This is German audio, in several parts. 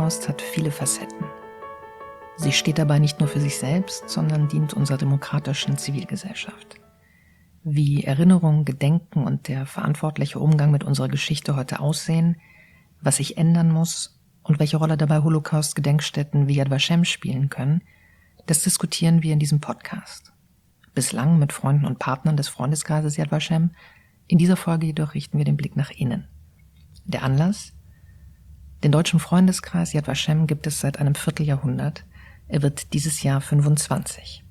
Holocaust hat viele Facetten. Sie steht dabei nicht nur für sich selbst, sondern dient unserer demokratischen Zivilgesellschaft. Wie Erinnerung, Gedenken und der verantwortliche Umgang mit unserer Geschichte heute aussehen, was sich ändern muss und welche Rolle dabei Holocaust-Gedenkstätten wie Yad Vashem spielen können, das diskutieren wir in diesem Podcast. Bislang mit Freunden und Partnern des Freundeskreises Yad Vashem, in dieser Folge jedoch richten wir den Blick nach innen. Der Anlass? Den deutschen Freundeskreis Yad Vashem gibt es seit einem Vierteljahrhundert. Er wird dieses Jahr 25.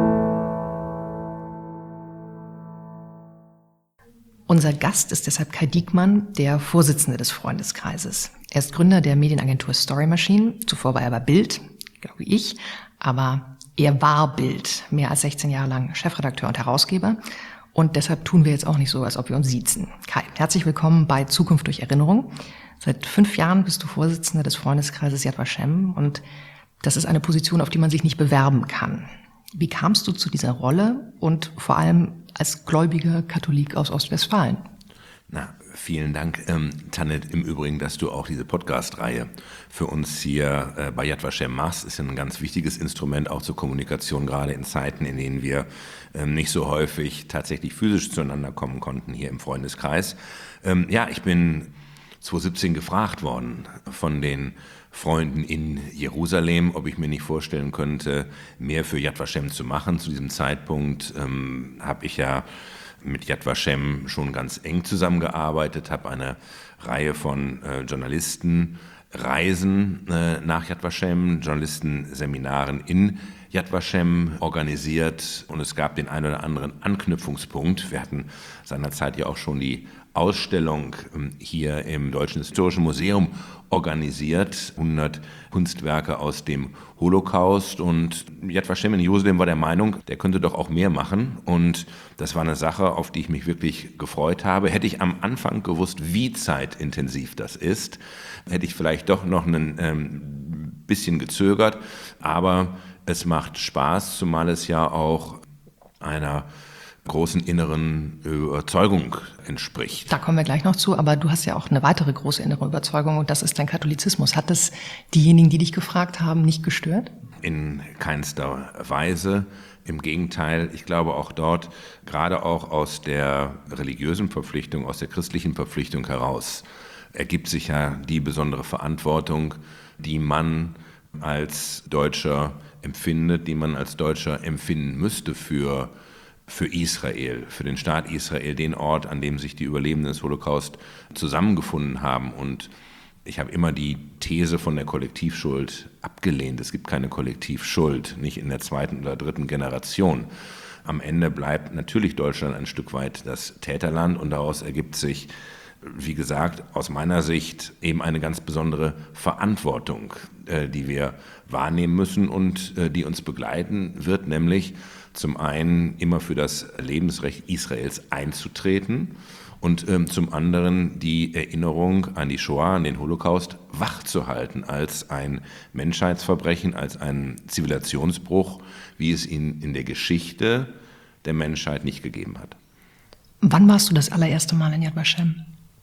Unser Gast ist deshalb Kai Diekmann, der Vorsitzende des Freundeskreises. Er ist Gründer der Medienagentur Story Machine. Zuvor war er bei Bild, genau wie ich, aber er war Bild, mehr als 16 Jahre lang Chefredakteur und Herausgeber. Und deshalb tun wir jetzt auch nicht so, als ob wir uns siezen. Kai, herzlich willkommen bei Zukunft durch Erinnerung. Seit 5 Jahren bist du Vorsitzender des Freundeskreises Yad Vashem und das ist eine Position, auf die man sich nicht bewerben kann. Wie kamst du zu dieser Rolle und vor allem als gläubiger Katholik aus Ostwestfalen? Na, vielen Dank, Tanit, im Übrigen, dass du auch diese Podcast-Reihe für uns hier bei Yad Vashem machst. Ist ja ein ganz wichtiges Instrument auch zur Kommunikation, gerade in Zeiten, in denen wir nicht so häufig tatsächlich physisch zueinander kommen konnten hier im Freundeskreis. Ich bin 2017 gefragt worden von den Freunden in Jerusalem, ob ich mir nicht vorstellen könnte, mehr für Yad Vashem zu machen. Zu diesem Zeitpunkt habe ich ja mit Yad Vashem schon ganz eng zusammengearbeitet, habe eine Reihe von Journalistenreisen nach Yad Vashem, Journalistenseminaren in Yad Vashem organisiert und es gab den einen oder anderen Anknüpfungspunkt. Wir hatten seinerzeit ja auch schon die Ausstellung hier im Deutschen Historischen Museum organisiert, 100 Kunstwerke aus dem Holocaust und Yad Vashem in Jerusalem war der Meinung, der könnte doch auch mehr machen und das war eine Sache, auf die ich mich wirklich gefreut habe. Hätte ich am Anfang gewusst, wie zeitintensiv das ist, hätte ich vielleicht doch noch ein bisschen gezögert, aber es macht Spaß, zumal es ja auch einer großen inneren Überzeugung entspricht. Da kommen wir gleich noch zu, aber du hast ja auch eine weitere große innere Überzeugung und das ist dein Katholizismus. Hat das diejenigen, die dich gefragt haben, nicht gestört? In keinster Weise. Im Gegenteil, ich glaube auch dort, gerade auch aus der religiösen Verpflichtung, aus der christlichen Verpflichtung heraus, ergibt sich ja die besondere Verantwortung, die man als Deutscher empfindet, die man als Deutscher empfinden müsste für Israel, für den Staat Israel, den Ort, an dem sich die Überlebenden des Holocaust zusammengefunden haben. Und ich habe immer die These von der Kollektivschuld abgelehnt. Es gibt keine Kollektivschuld, nicht in der 2. oder 3. Generation. Am Ende bleibt natürlich Deutschland ein Stück weit das Täterland und daraus ergibt sich, wie gesagt, aus meiner Sicht eben eine ganz besondere Verantwortung, die wir wahrnehmen müssen und die uns begleiten wird, nämlich zum einen immer für das Lebensrecht Israels einzutreten und zum anderen die Erinnerung an die Shoah, an den Holocaust wachzuhalten als ein Menschheitsverbrechen, als ein Zivilisationsbruch, wie es ihn in der Geschichte der Menschheit nicht gegeben hat. Wann warst du das allererste Mal in Yad Vashem?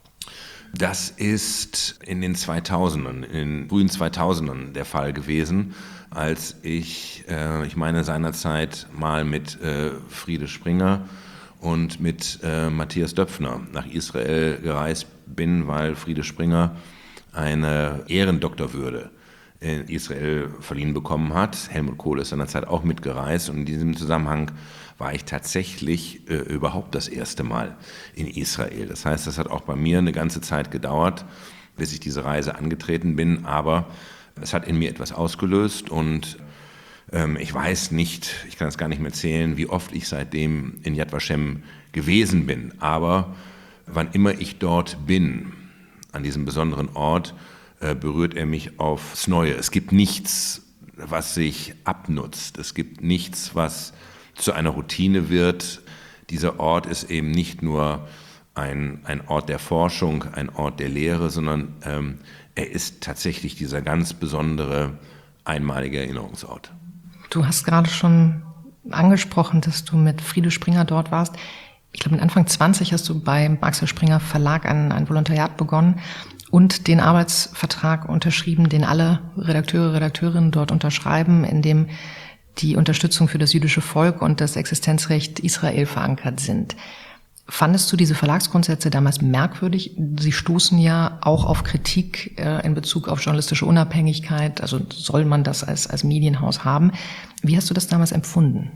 Das ist in den 2000ern, in den frühen 2000ern der Fall gewesen, als ich meine seinerzeit mal mit Friede Springer und mit Matthias Döpfner nach Israel gereist bin, weil Friede Springer eine Ehrendoktorwürde in Israel verliehen bekommen hat. Helmut Kohl ist seinerzeit auch mitgereist und in diesem Zusammenhang war ich tatsächlich überhaupt das erste Mal in Israel. Das heißt, das hat auch bei mir eine ganze Zeit gedauert, bis ich diese Reise angetreten bin, aber es hat in mir etwas ausgelöst und ich weiß nicht, ich kann es gar nicht mehr zählen, wie oft ich seitdem in Yad Vashem gewesen bin, aber wann immer ich dort bin, an diesem besonderen Ort, berührt er mich aufs Neue. Es gibt nichts, was sich abnutzt, es gibt nichts, was zu einer Routine wird. Dieser Ort ist eben nicht nur ein Ort der Forschung, ein Ort der Lehre, sondern er ist tatsächlich dieser ganz besondere, einmalige Erinnerungsort. Du hast gerade schon angesprochen, dass du mit Friede Springer dort warst. Ich glaube, mit Anfang 20 hast du beim Axel Springer Verlag ein Volontariat begonnen und den Arbeitsvertrag unterschrieben, den alle Redakteure, Redakteurinnen dort unterschreiben, in dem die Unterstützung für das jüdische Volk und das Existenzrecht Israel verankert sind. Fandest du diese Verlagsgrundsätze damals merkwürdig? Sie stoßen ja auch auf Kritik in Bezug auf journalistische Unabhängigkeit. Also soll man das als Medienhaus haben? Wie hast du das damals empfunden?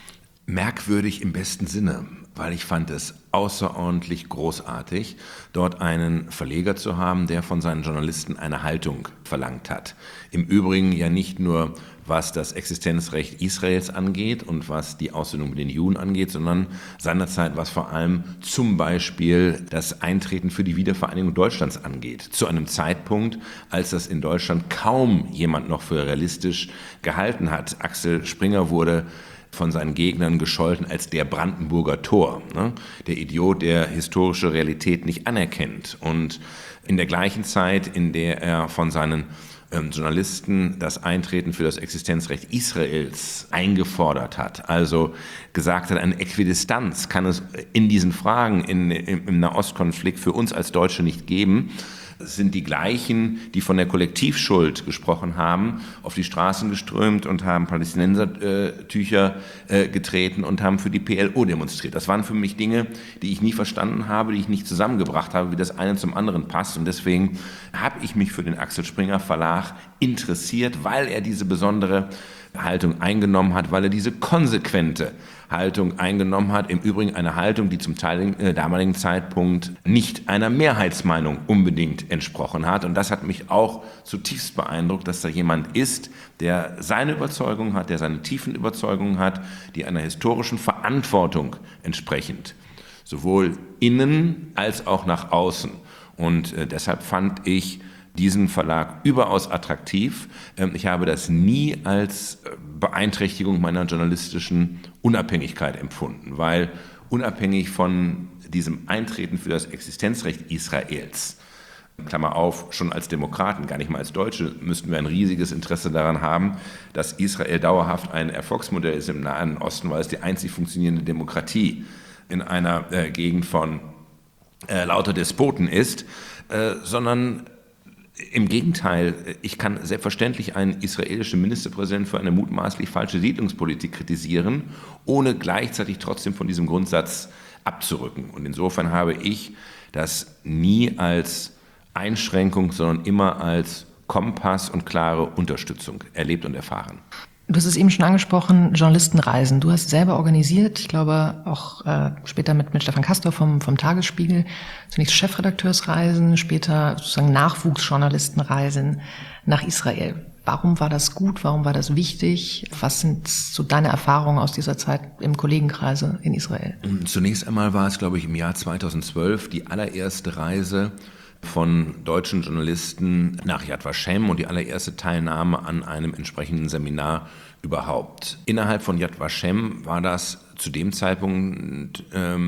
Merkwürdig im besten Sinne, weil ich fand es außerordentlich großartig, dort einen Verleger zu haben, der von seinen Journalisten eine Haltung verlangt hat. Im Übrigen ja nicht nur, was das Existenzrecht Israels angeht und was die Aussöhnung mit den Juden angeht, sondern seinerzeit, was vor allem zum Beispiel das Eintreten für die Wiedervereinigung Deutschlands angeht. Zu einem Zeitpunkt, als das in Deutschland kaum jemand noch für realistisch gehalten hat. Axel Springer wurde von seinen Gegnern gescholten als der Brandenburger Tor, ne? Der Idiot, der historische Realität nicht anerkennt. Und in der gleichen Zeit, in der er von seinen Journalisten das Eintreten für das Existenzrecht Israels eingefordert hat, also gesagt hat, eine Äquidistanz kann es in diesen Fragen im Nahostkonflikt für uns als Deutsche nicht geben, sind die gleichen, die von der Kollektivschuld gesprochen haben, auf die Straßen geströmt und haben Palästinensertücher getreten und haben für die PLO demonstriert. Das waren für mich Dinge, die ich nie verstanden habe, die ich nicht zusammengebracht habe, wie das eine zum anderen passt. Und deswegen habe ich mich für den Axel Springer Verlag interessiert, weil er diese besondere Haltung eingenommen hat, weil er diese konsequente Haltung eingenommen hat. Im Übrigen eine Haltung, die zum damaligen Zeitpunkt nicht einer Mehrheitsmeinung unbedingt entsprochen hat. Und das hat mich auch zutiefst beeindruckt, dass da jemand ist, der seine Überzeugung hat, der seine tiefen Überzeugungen hat, die einer historischen Verantwortung entsprechend sowohl innen als auch nach außen. Und deshalb fand ich diesen Verlag überaus attraktiv. Ich habe das nie als Beeinträchtigung meiner journalistischen Unabhängigkeit empfunden, weil unabhängig von diesem Eintreten für das Existenzrecht Israels, Klammer auf, schon als Demokraten, gar nicht mal als Deutsche, müssten wir ein riesiges Interesse daran haben, dass Israel dauerhaft ein Erfolgsmodell ist im Nahen Osten, weil es die einzig funktionierende Demokratie in einer Gegend von lauter Despoten ist, sondern im Gegenteil, ich kann selbstverständlich einen israelischen Ministerpräsidenten für eine mutmaßlich falsche Siedlungspolitik kritisieren, ohne gleichzeitig trotzdem von diesem Grundsatz abzurücken. Und insofern habe ich das nie als Einschränkung, sondern immer als Kompass und klare Unterstützung erlebt und erfahren. Du hast es eben schon angesprochen, Journalistenreisen. Du hast selber organisiert, ich glaube auch später mit Stefan Castor vom Tagesspiegel, zunächst Chefredakteursreisen, später sozusagen Nachwuchsjournalistenreisen nach Israel. Warum war das gut? Warum war das wichtig? Was sind so deine Erfahrungen aus dieser Zeit im Kollegenkreise in Israel? Zunächst einmal war es, glaube ich, im Jahr 2012 die allererste Reise von deutschen Journalisten nach Yad Vashem und die allererste Teilnahme an einem entsprechenden Seminar überhaupt. Innerhalb von Yad Vashem war das zu dem Zeitpunkt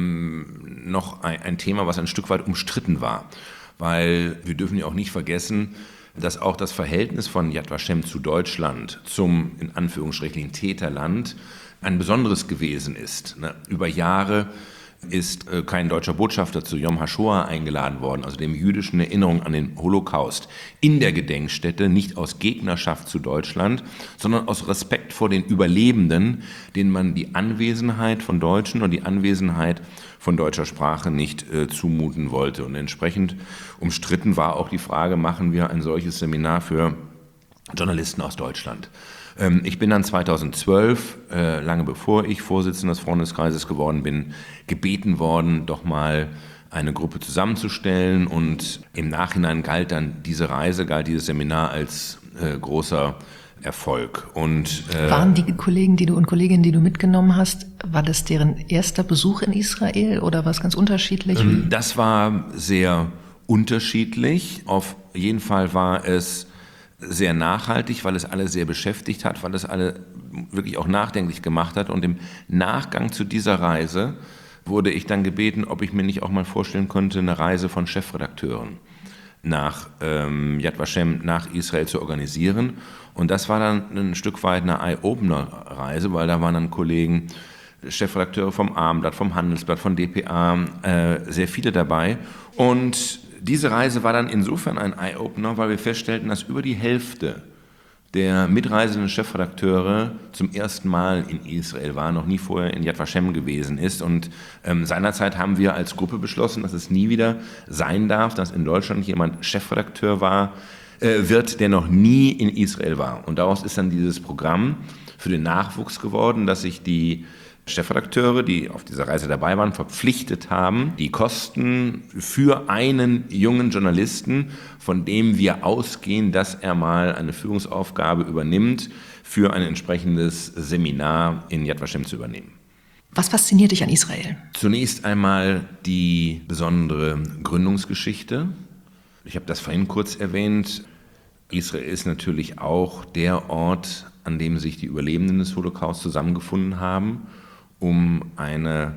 noch ein Thema, was ein Stück weit umstritten war, weil wir dürfen ja auch nicht vergessen, dass auch das Verhältnis von Yad Vashem zu Deutschland, zum in Anführungsstrichen Täterland, ein besonderes gewesen ist. Über Jahre ist kein deutscher Botschafter zu Yom HaShoah eingeladen worden, also dem jüdischen Erinnerung an den Holocaust, in der Gedenkstätte, nicht aus Gegnerschaft zu Deutschland, sondern aus Respekt vor den Überlebenden, denen man die Anwesenheit von Deutschen und die Anwesenheit von deutscher Sprache nicht zumuten wollte. Und entsprechend umstritten war auch die Frage, machen wir ein solches Seminar für Journalisten aus Deutschland? Ich bin dann 2012, lange bevor ich Vorsitzender des Freundeskreises geworden bin, gebeten worden, doch mal eine Gruppe zusammenzustellen. Und im Nachhinein galt dieses Seminar als großer Erfolg. Und waren die Kollegen und Kolleginnen, die du mitgenommen hast, war das deren erster Besuch in Israel oder war es ganz unterschiedlich? Das war sehr unterschiedlich. Auf jeden Fall war es sehr nachhaltig, weil es alle sehr beschäftigt hat, weil es alle wirklich auch nachdenklich gemacht hat. Und im Nachgang zu dieser Reise wurde ich dann gebeten, ob ich mir nicht auch mal vorstellen könnte, eine Reise von Chefredakteuren nach Yad Vashem, nach Israel zu organisieren. Und das war dann ein Stück weit eine Eye-Opener-Reise, weil da waren dann Kollegen, Chefredakteure vom Abendblatt, vom Handelsblatt, von dpa, sehr viele dabei. Und diese Reise war dann insofern ein Eye-Opener, weil wir feststellten, dass über die Hälfte der mitreisenden Chefredakteure zum ersten Mal in Israel war, noch nie vorher in Yad Vashem gewesen ist. Und seinerzeit haben wir als Gruppe beschlossen, dass es nie wieder sein darf, dass in Deutschland jemand Chefredakteur wird, der noch nie in Israel war. Und daraus ist dann dieses Programm für den Nachwuchs geworden, dass sich die Chefredakteure, die auf dieser Reise dabei waren, verpflichtet haben, die Kosten für einen jungen Journalisten, von dem wir ausgehen, dass er mal eine Führungsaufgabe übernimmt, für ein entsprechendes Seminar in Yad Vashem zu übernehmen. Was fasziniert dich an Israel? Zunächst einmal die besondere Gründungsgeschichte. Ich habe das vorhin kurz erwähnt. Israel ist natürlich auch der Ort, an dem sich die Überlebenden des Holocaust zusammengefunden haben, um eine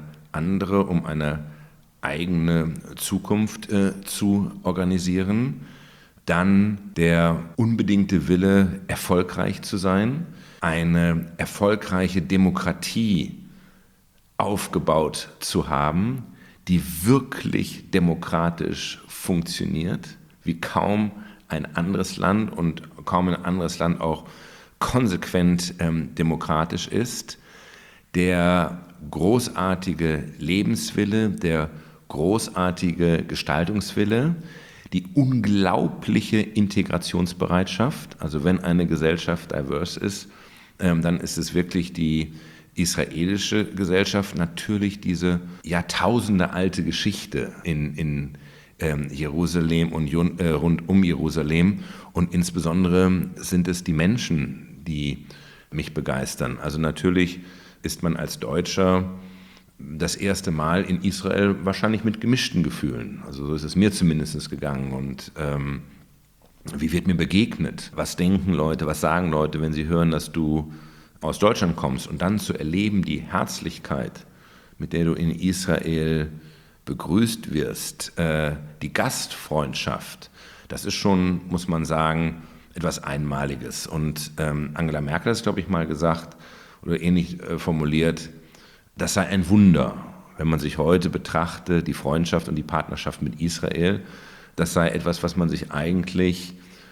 eigene Zukunft zu organisieren. Dann der unbedingte Wille, erfolgreich zu sein, eine erfolgreiche Demokratie aufgebaut zu haben, die wirklich demokratisch funktioniert, wie kaum ein anderes Land und kaum ein anderes Land auch konsequent demokratisch ist. Der großartige Lebenswille, der großartige Gestaltungswille, die unglaubliche Integrationsbereitschaft. Also wenn eine Gesellschaft diverse ist, dann ist es wirklich die israelische Gesellschaft. Natürlich diese jahrtausendealte Geschichte in Jerusalem und rund um Jerusalem. Und insbesondere sind es die Menschen, die mich begeistern. Also natürlich ist man als Deutscher das erste Mal in Israel wahrscheinlich mit gemischten Gefühlen. Also so ist es mir zumindest gegangen. Und wie wird mir begegnet? Was denken Leute, was sagen Leute, wenn sie hören, dass du aus Deutschland kommst? Und dann zu erleben, die Herzlichkeit, mit der du in Israel begrüßt wirst, die Gastfreundschaft, das ist schon, muss man sagen, etwas Einmaliges. Und Angela Merkel hat es, glaube ich, mal gesagt oder ähnlich formuliert, das sei ein Wunder, wenn man sich heute betrachte, die Freundschaft und die Partnerschaft mit Israel, das sei etwas, was man sich eigentlich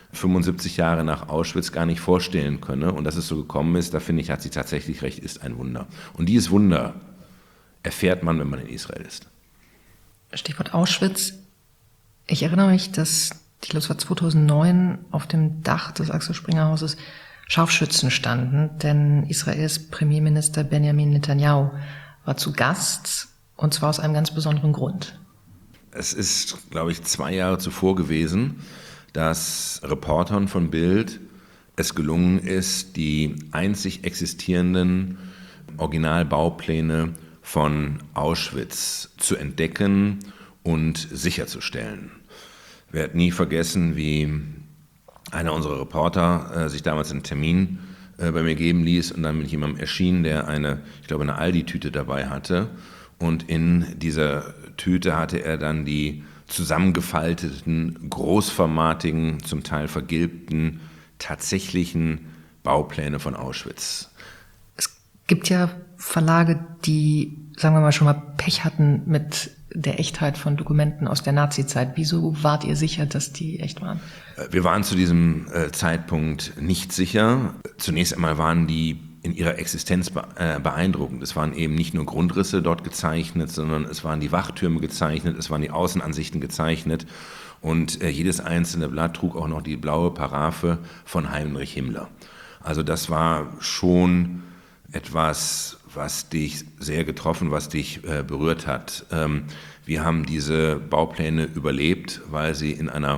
75 Jahre nach Auschwitz gar nicht vorstellen könne. Und dass es so gekommen ist, da finde ich, hat sie tatsächlich recht, ist ein Wunder. Und dieses Wunder erfährt man, wenn man in Israel ist. Stichwort Auschwitz. Ich erinnere mich, dass, ich glaube, es war 2009, auf dem Dach des Axel Springer Hauses Scharfschützen standen, denn Israels Premierminister Benjamin Netanyahu war zu Gast, und zwar aus einem ganz besonderen Grund. Es ist, glaube ich, 2 Jahre zuvor gewesen, dass Reportern von Bild es gelungen ist, die einzig existierenden Originalbaupläne von Auschwitz zu entdecken und sicherzustellen. Wir werden nie vergessen, wie einer unserer Reporter sich damals einen Termin bei mir geben ließ und dann mit jemandem erschien, der eine Aldi-Tüte dabei hatte. Und in dieser Tüte hatte er dann die zusammengefalteten, großformatigen, zum Teil vergilbten, tatsächlichen Baupläne von Auschwitz. Es gibt ja Verlage, die, sagen wir mal, schon mal Pech hatten mit der Echtheit von Dokumenten aus der Nazizeit. Wieso wart ihr sicher, dass die echt waren? Wir waren zu diesem Zeitpunkt nicht sicher. Zunächst einmal waren die in ihrer Existenz beeindruckend. Es waren eben nicht nur Grundrisse dort gezeichnet, sondern es waren die Wachtürme gezeichnet, es waren die Außenansichten gezeichnet und jedes einzelne Blatt trug auch noch die blaue Paraphe von Heinrich Himmler. Also das war schon etwas, was dich sehr getroffen, was dich berührt hat. Wir haben diese Baupläne überlebt, weil sie in einer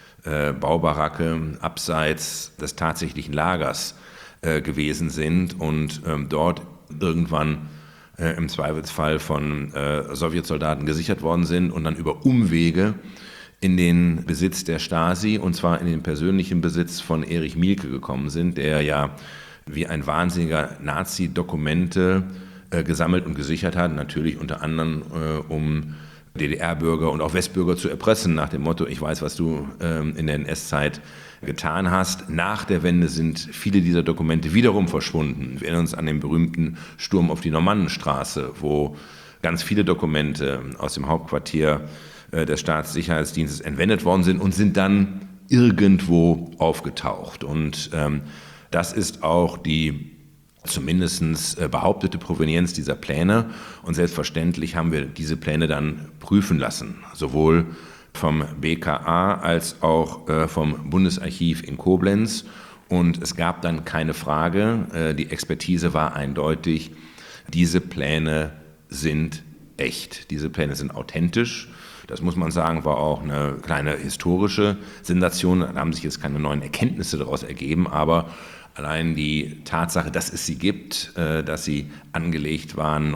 Baubaracke abseits des tatsächlichen Lagers gewesen sind und dort irgendwann im Zweifelsfall von Sowjetsoldaten gesichert worden sind und dann über Umwege in den Besitz der Stasi, und zwar in den persönlichen Besitz von Erich Mielke gekommen sind, der ja wie ein wahnsinniger Nazi Dokumente gesammelt und gesichert hat, natürlich unter anderem um DDR-Bürger und auch Westbürger zu erpressen, nach dem Motto, ich weiß, was du in der NS-Zeit getan hast. Nach der Wende sind viele dieser Dokumente wiederum verschwunden. Wir erinnern uns an den berühmten Sturm auf die Normannenstraße, wo ganz viele Dokumente aus dem Hauptquartier des Staatssicherheitsdienstes entwendet worden sind und sind dann irgendwo aufgetaucht. Und das ist auch die zumindest behauptete Provenienz dieser Pläne. Und selbstverständlich haben wir diese Pläne dann prüfen lassen, sowohl vom BKA als auch vom Bundesarchiv in Koblenz. Und es gab dann keine Frage, die Expertise war eindeutig, diese Pläne sind echt, diese Pläne sind authentisch. Das muss man sagen, war auch eine kleine historische Sensation. Da haben sich jetzt keine neuen Erkenntnisse daraus ergeben, aber allein die Tatsache, dass es sie gibt, dass sie angelegt waren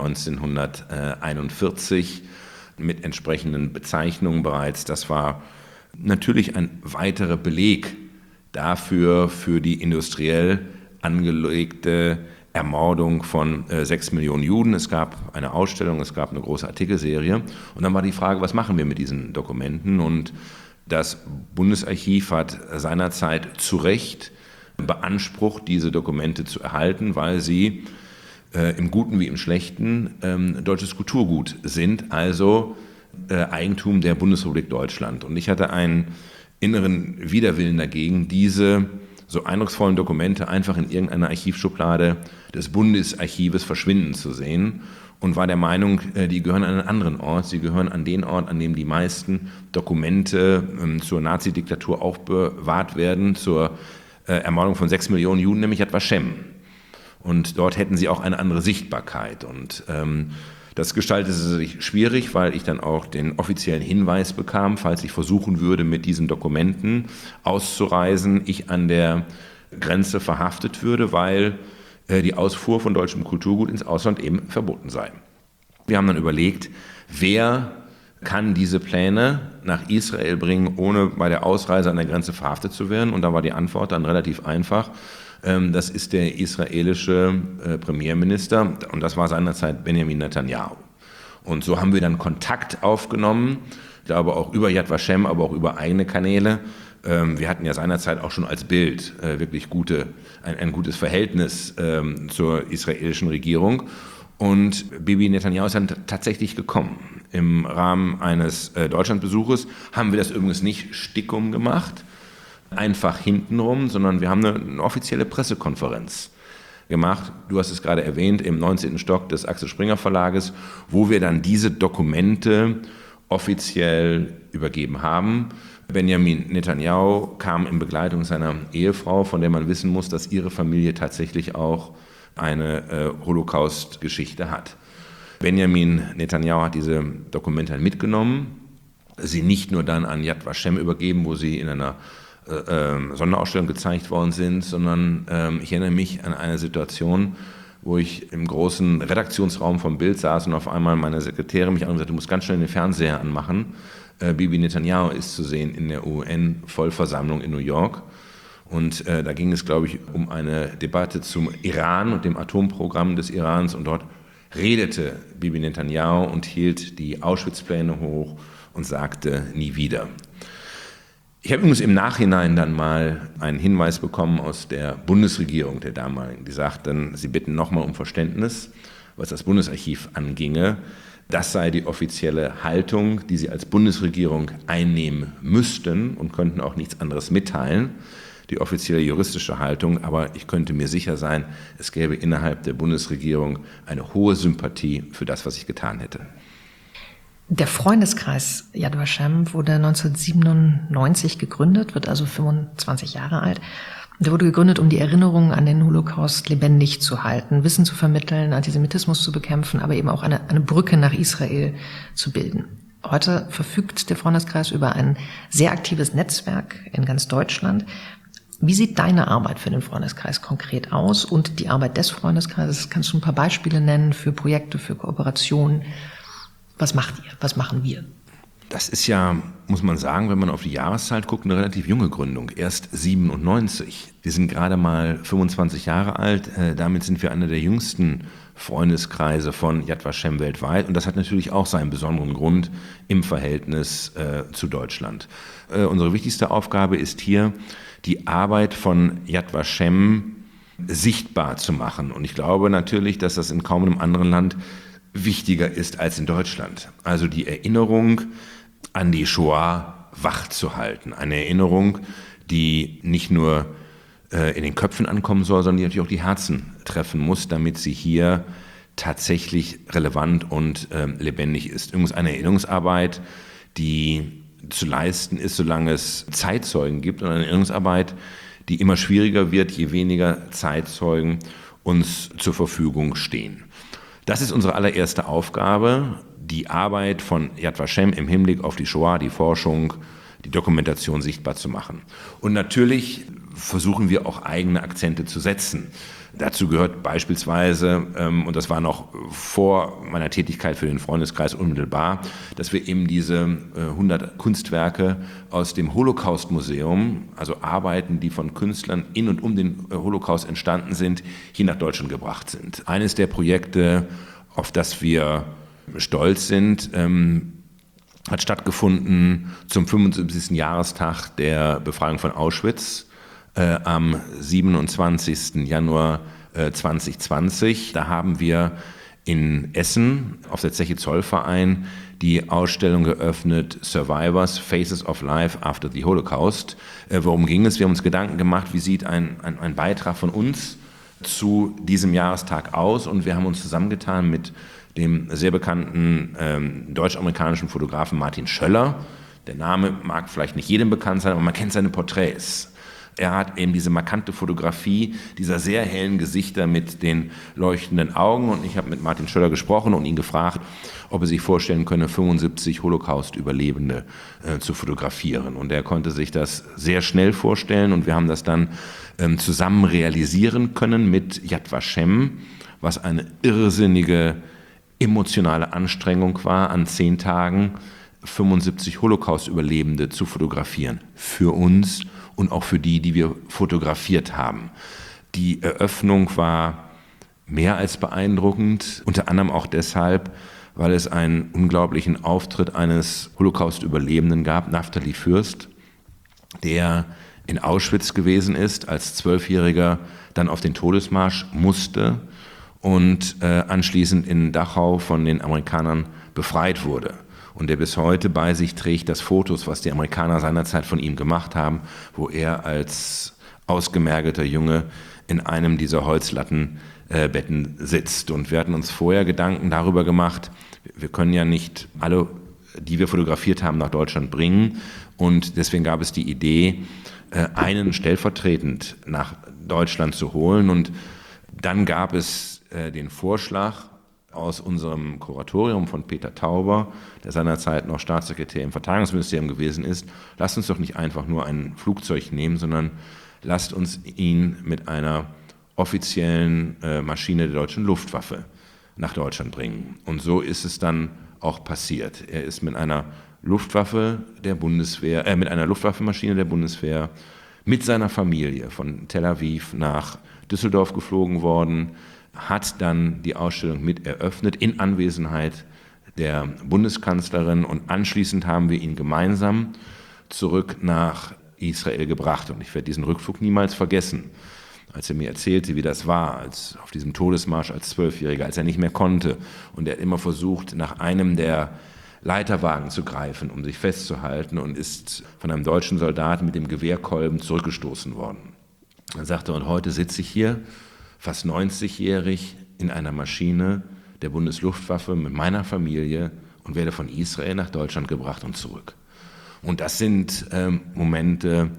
1941 mit entsprechenden Bezeichnungen bereits, das war natürlich ein weiterer Beleg dafür, für die industriell angelegte Ermordung von 6 Millionen Juden. Es gab eine Ausstellung, es gab eine große Artikelserie. Und dann war die Frage, was machen wir mit diesen Dokumenten? Und das Bundesarchiv hat seinerzeit zu Recht beansprucht, diese Dokumente zu erhalten, weil sie im Guten wie im Schlechten deutsches Kulturgut sind, also Eigentum der Bundesrepublik Deutschland. Und ich hatte einen inneren Widerwillen dagegen, diese so eindrucksvollen Dokumente einfach in irgendeiner Archivschublade des Bundesarchives verschwinden zu sehen und war der Meinung, die gehören an einen anderen Ort. Sie gehören an den Ort, an dem die meisten Dokumente zur Nazi-Diktatur aufbewahrt werden, zur Ermordung von 6 Millionen Juden, nämlich Yad Vashem. Und dort hätten sie auch eine andere Sichtbarkeit. Und das gestaltete sich schwierig, weil ich dann auch den offiziellen Hinweis bekam, falls ich versuchen würde, mit diesen Dokumenten auszureisen, ich an der Grenze verhaftet würde, weil die Ausfuhr von deutschem Kulturgut ins Ausland eben verboten sei. Wir haben dann überlegt, wer kann diese Pläne nach Israel bringen, ohne bei der Ausreise an der Grenze verhaftet zu werden. Und da war die Antwort dann relativ einfach. Das ist der israelische Premierminister und das war seinerzeit Benjamin Netanyahu. Und so haben wir dann Kontakt aufgenommen, ich glaube auch über Yad Vashem, aber auch über eigene Kanäle. Wir hatten ja seinerzeit auch schon als Bild wirklich ein gutes Verhältnis zur israelischen Regierung. Und Bibi Netanyahu ist dann tatsächlich gekommen. Im Rahmen eines Deutschlandbesuches haben wir das übrigens nicht stickum gemacht, einfach hintenrum, sondern wir haben eine offizielle Pressekonferenz gemacht. Du hast es gerade erwähnt, im 19. Stock des Axel Springer Verlages, wo wir dann diese Dokumente offiziell übergeben haben. Benjamin Netanyahu kam in Begleitung seiner Ehefrau, von der man wissen muss, dass ihre Familie tatsächlich auch eine Holocaust-Geschichte hat. Benjamin Netanyahu hat diese Dokumente mitgenommen, sie nicht nur dann an Yad Vashem übergeben, wo sie in einer Sonderausstellung gezeigt worden sind, sondern ich erinnere mich an eine Situation, wo ich im großen Redaktionsraum vom Bild saß und auf einmal meine Sekretärin mich angesagt hat, du musst ganz schnell den Fernseher anmachen. Bibi Netanyahu ist zu sehen in der UN-Vollversammlung in New York. Und da ging es, glaube ich, um eine Debatte zum Iran und dem Atomprogramm des Irans. Und dort redete Bibi Netanyahu und hielt die Auschwitz-Pläne hoch und sagte, nie wieder. Ich habe übrigens im Nachhinein dann mal einen Hinweis bekommen aus der Bundesregierung der damaligen. Die sagten, sie bitten nochmal um Verständnis, was das Bundesarchiv anginge. Das sei die offizielle Haltung, die sie als Bundesregierung einnehmen müssten und könnten auch nichts anderes mitteilen. Die offizielle juristische Haltung, aber ich könnte mir sicher sein, es gäbe innerhalb der Bundesregierung eine hohe Sympathie für das, was ich getan hätte. Der Freundeskreis Yad Vashem wurde 1997 gegründet, wird also 25 Jahre alt. Der wurde gegründet, um die Erinnerung an den Holocaust lebendig zu halten, Wissen zu vermitteln, Antisemitismus zu bekämpfen, aber eben auch eine Brücke nach Israel zu bilden. Heute verfügt der Freundeskreis über ein sehr aktives Netzwerk in ganz Deutschland. Wie sieht deine Arbeit für den Freundeskreis konkret aus und die Arbeit des Freundeskreises? Kannst du ein paar Beispiele nennen für Projekte, für Kooperationen? Was macht ihr? Was machen wir? Das ist ja, muss man sagen, wenn man auf die Jahreszahl guckt, eine relativ junge Gründung. Erst 97. Wir sind gerade mal 25 Jahre alt. Damit sind wir einer der jüngsten Freundeskreise von Yad Vashem weltweit. Und das hat natürlich auch seinen besonderen Grund im Verhältnis zu Deutschland. Unsere wichtigste Aufgabe ist hier, die Arbeit von Yad Vashem sichtbar zu machen. Und ich glaube natürlich, dass das in kaum einem anderen Land wichtiger ist als in Deutschland. Also die Erinnerung an die Shoah wachzuhalten. Eine Erinnerung, die nicht nur in den Köpfen ankommen soll, sondern die natürlich auch die Herzen treffen muss, damit sie hier tatsächlich relevant und lebendig ist. Übrigens eine Erinnerungsarbeit, die zu leisten ist, solange es Zeitzeugen gibt, und eine Erinnerungsarbeit, die immer schwieriger wird, je weniger Zeitzeugen uns zur Verfügung stehen. Das ist unsere allererste Aufgabe, die Arbeit von Yad Vashem im Hinblick auf die Shoah, die Forschung, die Dokumentation sichtbar zu machen. Und natürlich versuchen wir auch eigene Akzente zu setzen. Dazu gehört beispielsweise, und das war noch vor meiner Tätigkeit für den Freundeskreis unmittelbar, dass wir eben diese 100 Kunstwerke aus dem Holocaust-Museum, also Arbeiten, die von Künstlern in und um den Holocaust entstanden sind, hier nach Deutschland gebracht sind. Eines der Projekte, auf das wir stolz sind, hat stattgefunden zum 75. Jahrestag der Befreiung von Auschwitz am 27. Januar 2020. Da haben wir in Essen auf der Zeche Zollverein die Ausstellung geöffnet, Survivors, Faces of Life After the Holocaust. Worum ging es? Wir haben uns Gedanken gemacht, wie sieht ein Beitrag von uns zu diesem Jahrestag aus, und wir haben uns zusammengetan mit dem sehr bekannten deutsch-amerikanischen Fotografen Martin Schöller. Der Name mag vielleicht nicht jedem bekannt sein, aber man kennt seine Porträts. Er hat eben diese markante Fotografie dieser sehr hellen Gesichter mit den leuchtenden Augen, und ich habe mit Martin Schöller gesprochen und ihn gefragt, ob er sich vorstellen könne, 75 Holocaust-Überlebende zu fotografieren. Und er konnte sich das sehr schnell vorstellen, und wir haben das dann zusammen realisieren können mit Yad Vashem, was eine irrsinnige emotionale Anstrengung war, an 10 Tagen 75 Holocaust-Überlebende zu fotografieren. Für uns und auch für die, die wir fotografiert haben. Die Eröffnung war mehr als beeindruckend, unter anderem auch deshalb, weil es einen unglaublichen Auftritt eines Holocaust-Überlebenden gab, Naftali Fürst, der in Auschwitz gewesen ist, als 12-Jähriger dann auf den Todesmarsch musste und anschließend in Dachau von den Amerikanern befreit wurde. Und der bis heute bei sich trägt das Fotos, was die Amerikaner seinerzeit von ihm gemacht haben, wo er als ausgemergelter Junge in einem dieser Holzlattenbetten sitzt. Und wir hatten uns vorher Gedanken darüber gemacht, wir können ja nicht alle, die wir fotografiert haben, nach Deutschland bringen. Und deswegen gab es die Idee, einen stellvertretend nach Deutschland zu holen. Und dann gab es den Vorschlag aus unserem Kuratorium von Peter Tauber, der seinerzeit noch Staatssekretär im Verteidigungsministerium gewesen ist, lasst uns doch nicht einfach nur ein Flugzeug nehmen, sondern lasst uns ihn mit einer offiziellen Maschine der deutschen Luftwaffe nach Deutschland bringen. Und so ist es dann auch passiert. Er ist mit einer Luftwaffe der Bundeswehr, mit einer Luftwaffenmaschine der Bundeswehr mit seiner Familie von Tel Aviv nach Düsseldorf geflogen worden, hat dann die Ausstellung mit eröffnet in Anwesenheit der Bundeskanzlerin, und anschließend haben wir ihn gemeinsam zurück nach Israel gebracht. Und ich werde diesen Rückflug niemals vergessen, als er mir erzählte, wie das war, als auf diesem Todesmarsch als 12-Jähriger, als er nicht mehr konnte, und er hat immer versucht, nach einem der Leiterwagen zu greifen, um sich festzuhalten, und ist von einem deutschen Soldaten mit dem Gewehrkolben zurückgestoßen worden. Er sagte, und heute sitze ich hier, fast 90-jährig, in einer Maschine der Bundesluftwaffe mit meiner Familie und werde von Israel nach Deutschland gebracht und zurück. Und das sind Momente,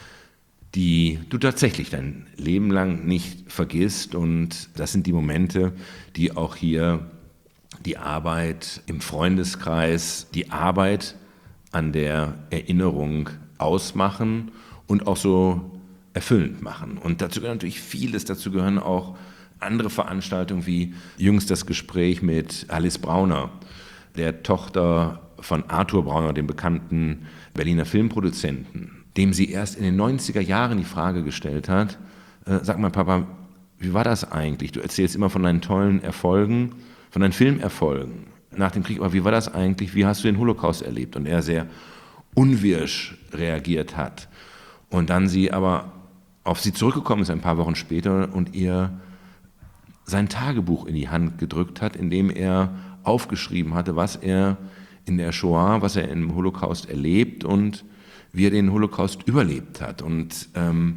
die du tatsächlich dein Leben lang nicht vergisst, und das sind die Momente, die auch hier die Arbeit im Freundeskreis, die Arbeit an der Erinnerung ausmachen und auch so erfüllend machen. Und dazu gehört natürlich vieles, dazu gehören auch andere Veranstaltungen wie jüngst das Gespräch mit Alice Brauner, der Tochter von Arthur Brauner, dem bekannten Berliner Filmproduzenten, dem sie erst in den 90er Jahren die Frage gestellt hat, sag mal Papa, wie war das eigentlich? Du erzählst immer von deinen tollen Erfolgen, von deinen Filmerfolgen nach dem Krieg, aber wie war das eigentlich? Wie hast du den Holocaust erlebt? Und er sehr unwirsch reagiert hat. Und dann sie aber auf sie zurückgekommen ist ein paar Wochen später und ihr sein Tagebuch in die Hand gedrückt hat, in dem er aufgeschrieben hatte, was er in der Shoah, was er im Holocaust erlebt und wie er den Holocaust überlebt hat. Und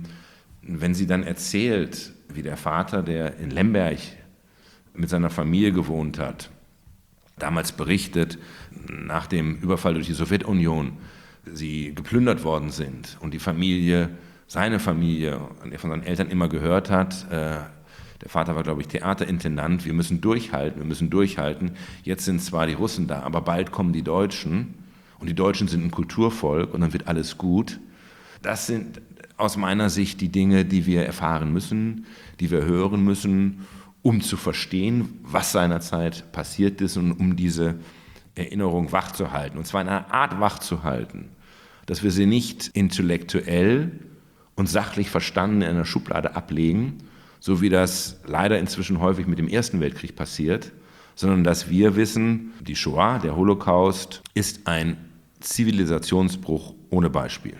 wenn sie dann erzählt, wie der Vater, der in Lemberg mit seiner Familie gewohnt hat, damals berichtet, nach dem Überfall durch die Sowjetunion, sie geplündert worden sind und die Familie, seine Familie, an der von seinen Eltern immer gehört hat, der Vater war, glaube ich, Theaterintendant, wir müssen durchhalten, jetzt sind zwar die Russen da, aber bald kommen die Deutschen und die Deutschen sind ein Kulturvolk und dann wird alles gut. Das sind aus meiner Sicht die Dinge, die wir erfahren müssen, die wir hören müssen, um zu verstehen, was seinerzeit passiert ist und um diese Erinnerung wachzuhalten. Und zwar in einer Art wachzuhalten, dass wir sie nicht intellektuell und sachlich verstanden in einer Schublade ablegen, so wie das leider inzwischen häufig mit dem Ersten Weltkrieg passiert, sondern dass wir wissen, die Shoah, der Holocaust, ist ein Zivilisationsbruch ohne Beispiel.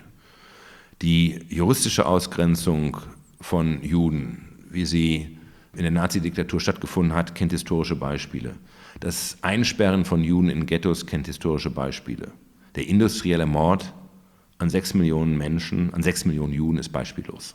Die juristische Ausgrenzung von Juden, wie sie in der Nazidiktatur stattgefunden hat, kennt historische Beispiele. Das Einsperren von Juden in Ghettos kennt historische Beispiele. Der industrielle Mord an 6 Millionen Menschen, an 6 Millionen Juden ist beispiellos.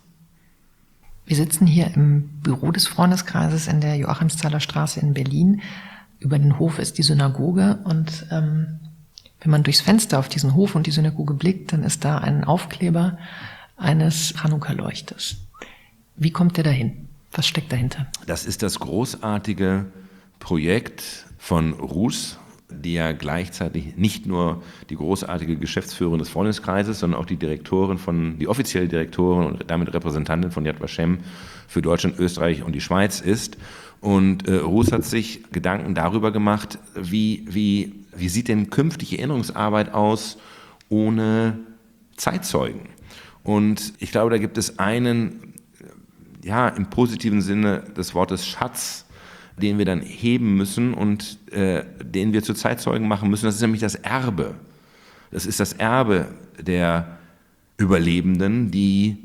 Wir sitzen hier im Büro des Freundeskreises in der Joachimsthaler Straße in Berlin. Über den Hof ist die Synagoge und wenn man durchs Fenster auf diesen Hof und die Synagoge blickt, dann ist da ein Aufkleber eines Chanukka-Leuchters. Wie kommt der dahin? Was steckt dahinter? Das ist das großartige Projekt von Rus, die ja gleichzeitig nicht nur die großartige Geschäftsführerin des Freundeskreises, sondern auch die offizielle Direktorin und damit Repräsentantin von Yad Vashem für Deutschland, Österreich und die Schweiz ist. Und Rus hat sich Gedanken darüber gemacht, wie sieht denn künftige Erinnerungsarbeit aus ohne Zeitzeugen? Und ich glaube, da gibt es einen, im positiven Sinne des Wortes Schatz, den wir dann heben müssen und den wir zu Zeitzeugen machen müssen. Das ist nämlich das Erbe. Das ist das Erbe der Überlebenden, die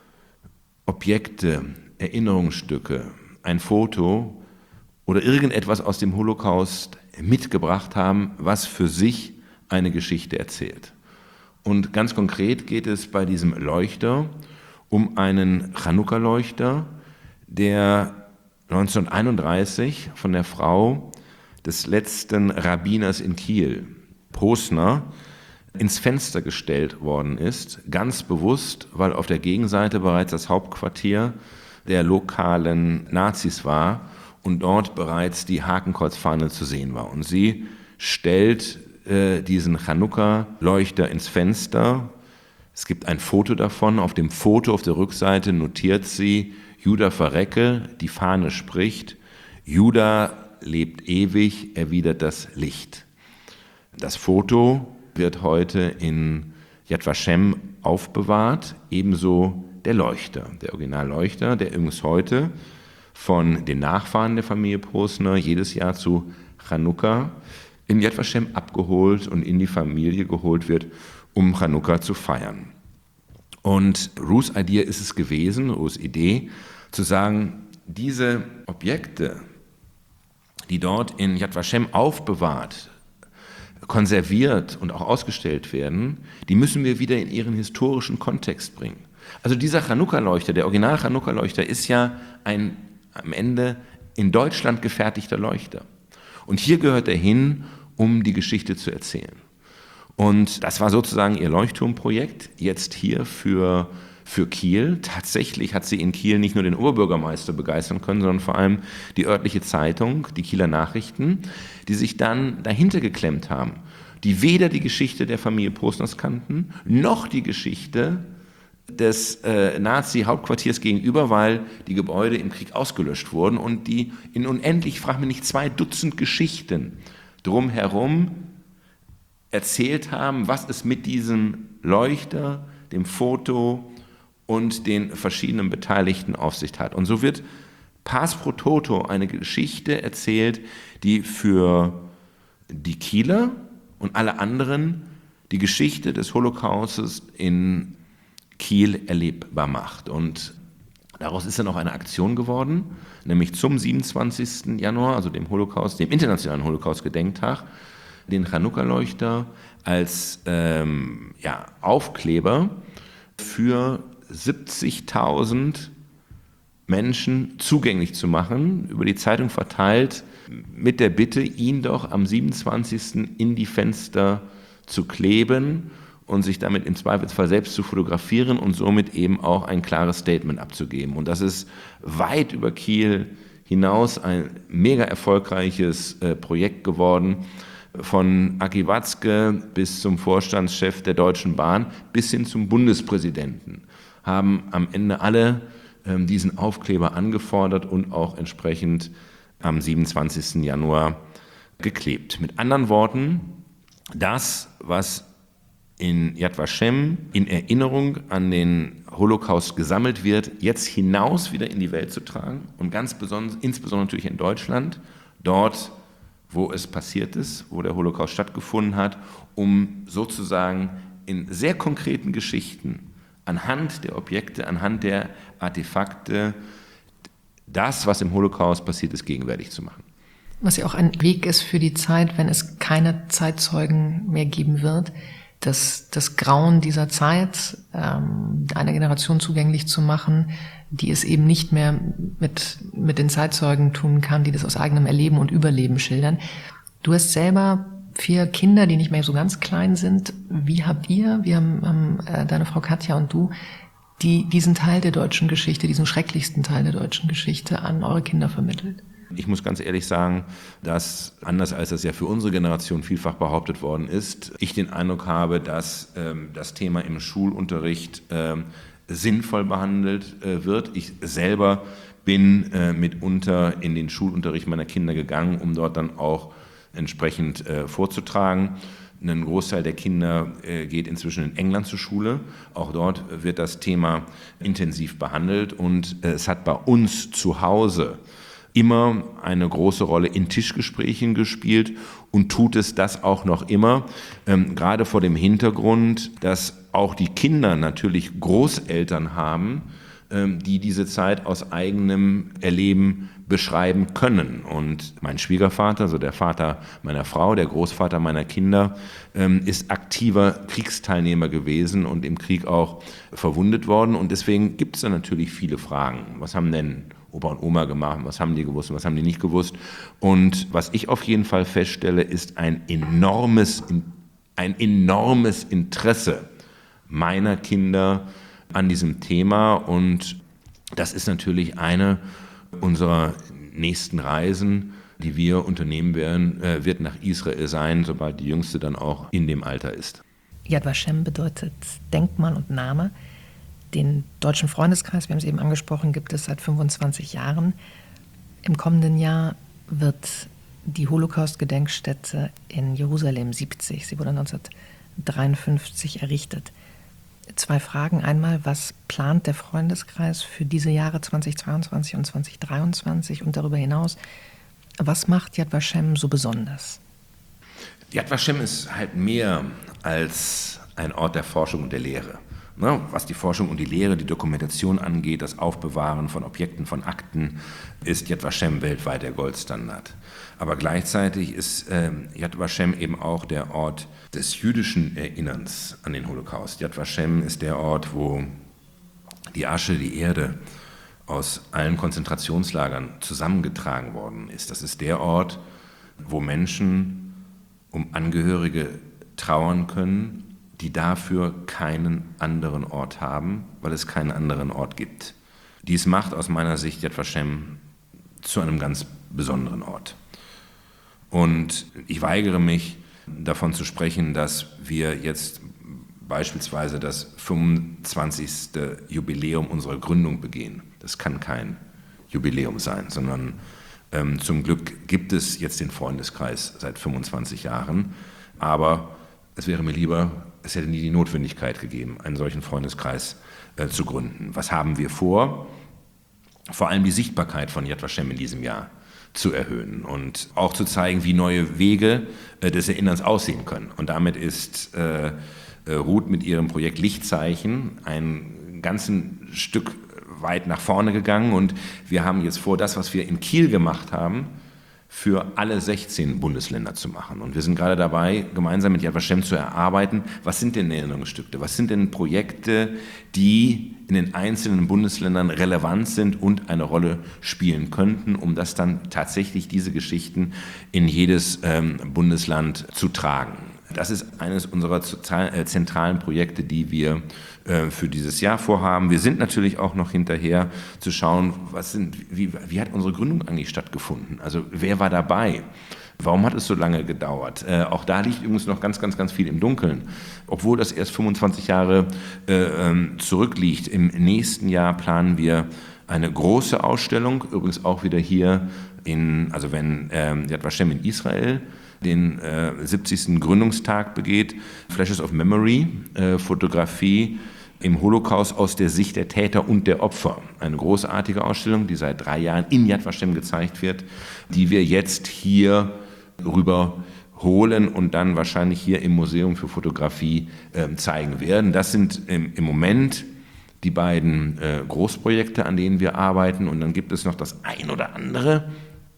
Objekte, Erinnerungsstücke, ein Foto oder irgendetwas aus dem Holocaust mitgebracht haben, was für sich eine Geschichte erzählt. Und ganz konkret geht es bei diesem Leuchter um einen Chanukka-Leuchter, der 1931 von der Frau des letzten Rabbiners in Kiel, Posner, ins Fenster gestellt worden ist, ganz bewusst, weil auf der Gegenseite bereits das Hauptquartier der lokalen Nazis war und dort bereits die Hakenkreuzfahne zu sehen war. Und sie stellt diesen Chanukka-Leuchter ins Fenster. Es gibt ein Foto davon. Auf dem Foto auf der Rückseite notiert sie: Juda verrecke, die Fahne spricht, Juda lebt ewig, erwidert das Licht. Das Foto wird heute in Yad Vashem aufbewahrt, ebenso der Leuchter, der Originalleuchter, der übrigens heute von den Nachfahren der Familie Posner jedes Jahr zu Chanukka in Yad Vashem abgeholt und in die Familie geholt wird, um Chanukka zu feiern. Und Rus Idee ist es gewesen, Rus Idee, zu sagen, diese Objekte, die dort in Yad Vashem aufbewahrt, konserviert und auch ausgestellt werden, die müssen wir wieder in ihren historischen Kontext bringen. Also dieser Chanukka-Leuchter, der Original-Chanukka-Leuchter, ist ja ein am Ende in Deutschland gefertigter Leuchter. Und hier gehört er hin, um die Geschichte zu erzählen. Und das war sozusagen ihr Leuchtturmprojekt, jetzt hier für Kiel. Tatsächlich hat sie in Kiel nicht nur den Oberbürgermeister begeistern können, sondern vor allem die örtliche Zeitung, die Kieler Nachrichten, die sich dann dahinter geklemmt haben, die weder die Geschichte der Familie Posners kannten, noch die Geschichte des Nazi-Hauptquartiers gegenüber, weil die Gebäude im Krieg ausgelöscht wurden und die in unendlich, frag mich nicht, 2 Dutzend Geschichten drumherum erzählt haben, was es mit diesem Leuchter, dem Foto und den verschiedenen Beteiligten auf sich hat. Und so wird pars pro toto eine Geschichte erzählt, die für die Kieler und alle anderen die Geschichte des Holocaustes in Kiel erlebbar macht. Und daraus ist dann auch eine Aktion geworden, nämlich zum 27. Januar, also dem Internationalen Holocaust-Gedenktag, den Chanukka-Leuchter als Aufkleber für 70.000 Menschen zugänglich zu machen, über die Zeitung verteilt, mit der Bitte, ihn doch am 27. in die Fenster zu kleben und sich damit im Zweifelsfall selbst zu fotografieren und somit eben auch ein klares Statement abzugeben. Und das ist weit über Kiel hinaus ein mega erfolgreiches Projekt geworden, von Aki Watzke bis zum Vorstandschef der Deutschen Bahn bis hin zum Bundespräsidenten haben am Ende alle diesen Aufkleber angefordert und auch entsprechend am 27. Januar geklebt. Mit anderen Worten, das, was in Yad Vashem in Erinnerung an den Holocaust gesammelt wird, jetzt hinaus wieder in die Welt zu tragen und ganz besonders, insbesondere natürlich in Deutschland, dort, wo es passiert ist, wo der Holocaust stattgefunden hat, um sozusagen in sehr konkreten Geschichten anhand der Objekte, anhand der Artefakte das, was im Holocaust passiert ist, gegenwärtig zu machen. Was ja auch ein Weg ist für die Zeit, wenn es keine Zeitzeugen mehr geben wird, das Grauen dieser Zeit einer Generation zugänglich zu machen, die es eben nicht mehr mit den Zeitzeugen tun kann, die das aus eigenem Erleben und Überleben schildern. Du hast selber 4 Kinder, die nicht mehr so ganz klein sind. Wie habt ihr, deine Frau Katja und du, diesen Teil der deutschen Geschichte, diesen schrecklichsten Teil der deutschen Geschichte an eure Kinder vermittelt? Ich muss ganz ehrlich sagen, dass, anders als das ja für unsere Generation vielfach behauptet worden ist, ich den Eindruck habe, dass das Thema im Schulunterricht sinnvoll behandelt wird. Ich selber bin mitunter in den Schulunterricht meiner Kinder gegangen, um dort dann auch entsprechend vorzutragen. Ein Großteil der Kinder geht inzwischen in England zur Schule. Auch dort wird das Thema intensiv behandelt und es hat bei uns zu Hause immer eine große Rolle in Tischgesprächen gespielt und tut es das auch noch immer, gerade vor dem Hintergrund, dass auch die Kinder natürlich Großeltern haben, die diese Zeit aus eigenem Erleben beschreiben können. Und mein Schwiegervater, also der Vater meiner Frau, der Großvater meiner Kinder, ist aktiver Kriegsteilnehmer gewesen und im Krieg auch verwundet worden. Und deswegen gibt es da natürlich viele Fragen. Was haben denn Opa und Oma gemacht? Was haben die gewusst und was haben die nicht gewusst? Und was ich auf jeden Fall feststelle, ist ein enormes Interesse meiner Kinder an diesem Thema. Und das ist natürlich eine unserer nächsten Reisen, die wir unternehmen werden, wird nach Israel sein, sobald die Jüngste dann auch in dem Alter ist. Yad Vashem bedeutet Denkmal und Name. Den Deutschen Freundeskreis, wir haben es eben angesprochen, gibt es seit 25 Jahren. Im kommenden Jahr wird die Holocaust-Gedenkstätte in Jerusalem 70. Sie wurde 1953 errichtet. 2 Fragen. Einmal, was plant der Freundeskreis für diese Jahre 2022 und 2023? Und darüber hinaus, was macht Yad Vashem so besonders? Yad Vashem ist halt mehr als ein Ort der Forschung und der Lehre. Was die Forschung und die Lehre, die Dokumentation angeht, das Aufbewahren von Objekten, von Akten, ist Yad Vashem weltweit der Goldstandard. Aber gleichzeitig ist Yad Vashem eben auch der Ort des jüdischen Erinnerns an den Holocaust. Yad Vashem ist der Ort, wo die Asche, die Erde aus allen Konzentrationslagern zusammengetragen worden ist. Das ist der Ort, wo Menschen um Angehörige trauern können, die dafür keinen anderen Ort haben, weil es keinen anderen Ort gibt. Dies macht aus meiner Sicht Yad Vashem zu einem ganz besonderen Ort. Und ich weigere mich, davon zu sprechen, dass wir jetzt beispielsweise das 25. Jubiläum unserer Gründung begehen. Das kann kein Jubiläum sein, sondern zum Glück gibt es jetzt den Freundeskreis seit 25 Jahren. Aber es wäre mir lieber, es hätte nie die Notwendigkeit gegeben, einen solchen Freundeskreis zu gründen. Was haben wir vor? Vor allem die Sichtbarkeit von Yad Vashem in diesem Jahr zu erhöhen und auch zu zeigen, wie neue Wege des Erinnerns aussehen können. Und damit ist Ruth mit ihrem Projekt Lichtzeichen ein ganzes Stück weit nach vorne gegangen und wir haben jetzt vor, das, was wir in Kiel gemacht haben, für alle 16 Bundesländer zu machen. Und wir sind gerade dabei, gemeinsam mit Yad Vashem zu erarbeiten, was sind denn Erinnerungsstücke, was sind denn Projekte, die in den einzelnen Bundesländern relevant sind und eine Rolle spielen könnten, um das dann tatsächlich diese Geschichten in jedes Bundesland zu tragen. Das ist eines unserer zentralen Projekte, die wir für dieses Jahr vorhaben. Wir sind natürlich auch noch hinterher zu schauen, wie hat unsere Gründung eigentlich stattgefunden? Also wer war dabei? Warum hat es so lange gedauert? Auch da liegt übrigens noch ganz, ganz, ganz viel im Dunkeln. Obwohl das erst 25 Jahre zurückliegt. Im nächsten Jahr planen wir eine große Ausstellung, übrigens auch wieder hier wenn Yad Vashem in Israel den 70. Gründungstag begeht, Flashes of Memory, Fotografie im Holocaust aus der Sicht der Täter und der Opfer. Eine großartige Ausstellung, die seit 3 Jahren in Yad Vashem gezeigt wird, die wir jetzt hier rüber holen und dann wahrscheinlich hier im Museum für Fotografie zeigen werden. Das sind im Moment die beiden Großprojekte, an denen wir arbeiten. Und dann gibt es noch das ein oder andere,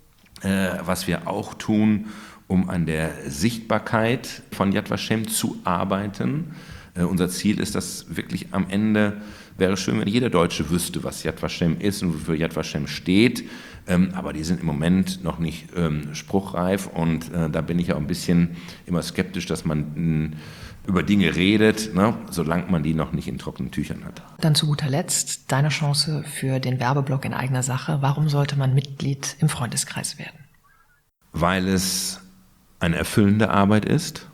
was wir auch tun, um an der Sichtbarkeit von Yad Vashem zu arbeiten. Unser Ziel ist, dass wirklich am Ende, wäre schön, wenn jeder Deutsche wüsste, was Yad Vashem ist und wofür Yad Vashem steht. Aber die sind im Moment noch nicht spruchreif und da bin ich auch ein bisschen immer skeptisch, dass man über Dinge redet, solange man die noch nicht in trockenen Tüchern hat. Dann zu guter Letzt deine Chance für den Werbeblock in eigener Sache. Warum sollte man Mitglied im Freundeskreis werden? Weil es eine erfüllende Arbeit ist,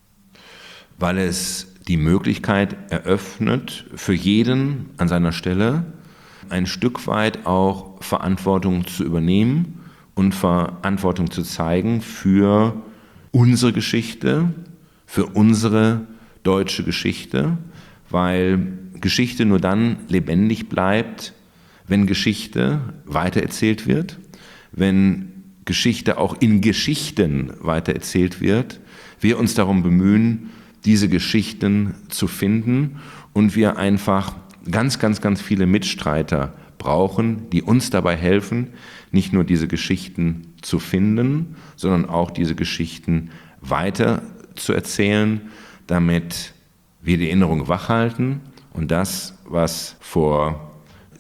weil es die Möglichkeit eröffnet, für jeden an seiner Stelle ein Stück weit auch Verantwortung zu übernehmen und Verantwortung zu zeigen für unsere Geschichte, für unsere deutsche Geschichte, weil Geschichte nur dann lebendig bleibt, wenn Geschichte weitererzählt wird, wenn Geschichte auch in Geschichten weitererzählt wird, wir uns darum bemühen, diese Geschichten zu finden und wir einfach ganz, ganz, ganz viele Mitstreiter brauchen, die uns dabei helfen, nicht nur diese Geschichten zu finden, sondern auch diese Geschichten weiter zu erzählen, damit wir die Erinnerung wachhalten und das, was vor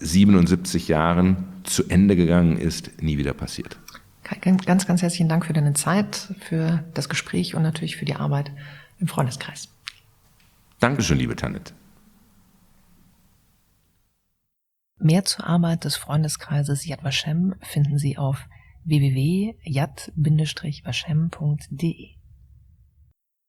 77 Jahren zu Ende gegangen ist, nie wieder passiert. Ganz, ganz herzlichen Dank für deine Zeit, für das Gespräch und natürlich für die Arbeit im Freundeskreis. Dankeschön, liebe Tanit. Mehr zur Arbeit des Freundeskreises Yad Vashem finden Sie auf www.yad-vashem.de.